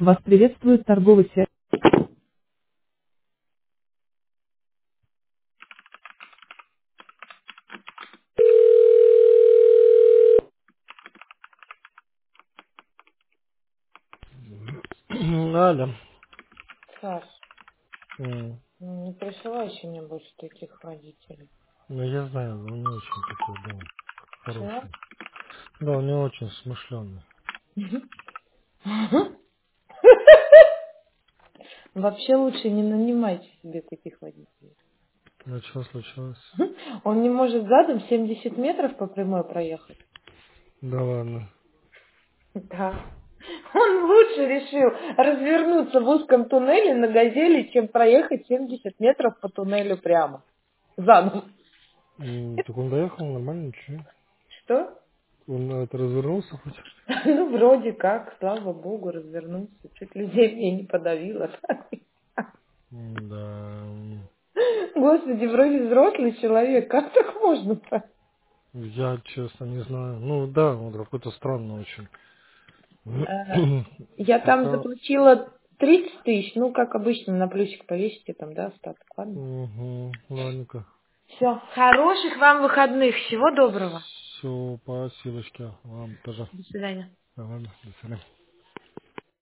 Вас приветствует торговый сервис. Алло. Саш, М. не присылай еще мне больше таких родителей. Ну, я знаю, но он не очень такой, да, Чего? хороший. Да, он не очень смышленый. Вообще лучше не нанимайте себе таких водителей. А что случилось? Он не может задом 70 метров по прямой проехать. Да ладно. Да. Он лучше решил развернуться в узком туннеле на газели, чем проехать 70 метров по туннелю прямо. Задом. Так он доехал нормально, ничего. Что? Он это развернулся хоть? Ну, вроде как, слава богу, развернулся. Чуть людей мне не подавило. Да. Господи, вроде взрослый человек, как так можно-то? Я, честно, не знаю. Ну, да, он какой-то странный очень. Э, Я там Пока... заплатила 30 тысяч, ну, как обычно, на плюсик повесите там, да, остаток, ладно? Угу, ладненько. Все. Хороших вам выходных. Всего доброго. Все, спасибочки. Вам тоже. До свидания. Ладно, до свидания.